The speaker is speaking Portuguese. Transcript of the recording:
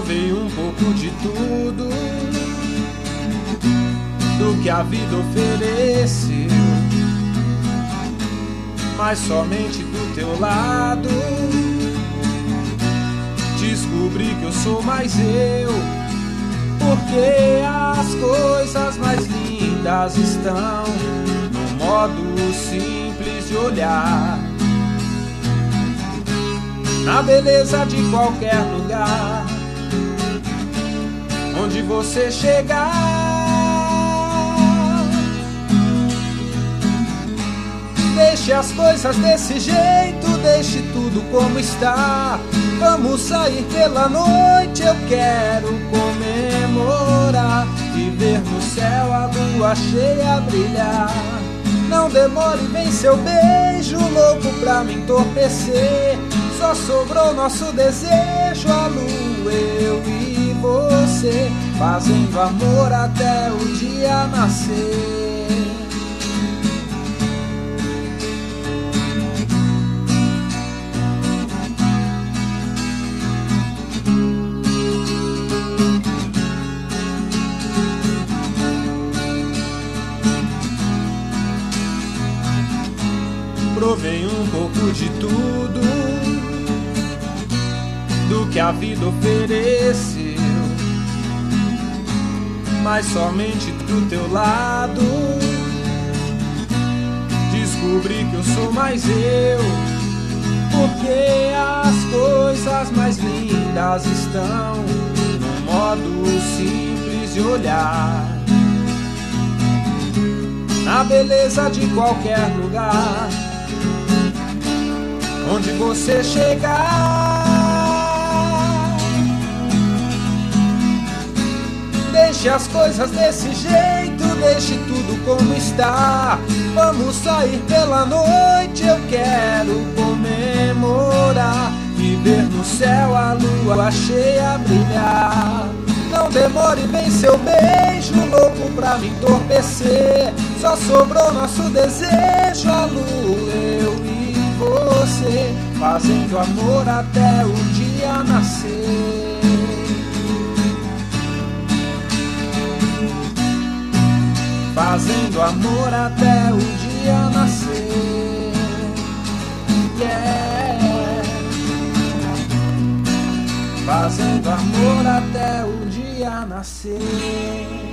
Provei um pouco de tudo do que a vida ofereceu, mas somente do teu lado descobri que eu sou mais eu, porque as coisas mais lindas estão no modo simples de olhar, na beleza de qualquer lugar onde você chegar. Deixe as coisas desse jeito, deixe tudo como está. Vamos sair pela noite, eu quero comemorar e ver no céu a lua cheia brilhar. Não demore, vem seu beijo louco pra me entorpecer. Só sobrou nosso desejo, a lua, eu e você, fazendo amor até o dia nascer. Provei um pouco de tudo do que a vida ofereceu, mas somente do teu lado descobri que eu sou mais eu, porque as coisas mais lindas estão no modo simples de olhar, na beleza de qualquer lugar onde você chegar. Deixe as coisas desse jeito, deixe tudo como está. Vamos sair pela noite, eu quero comemorar e ver no céu a lua cheia brilhar. Não demore, vem seu beijo louco pra me entorpecer. Só sobrou nosso desejo, a lua, eu e você, fazendo amor até o dia nascer. Fazendo amor até o dia nascer. Yeah. Fazendo amor até o dia nascer.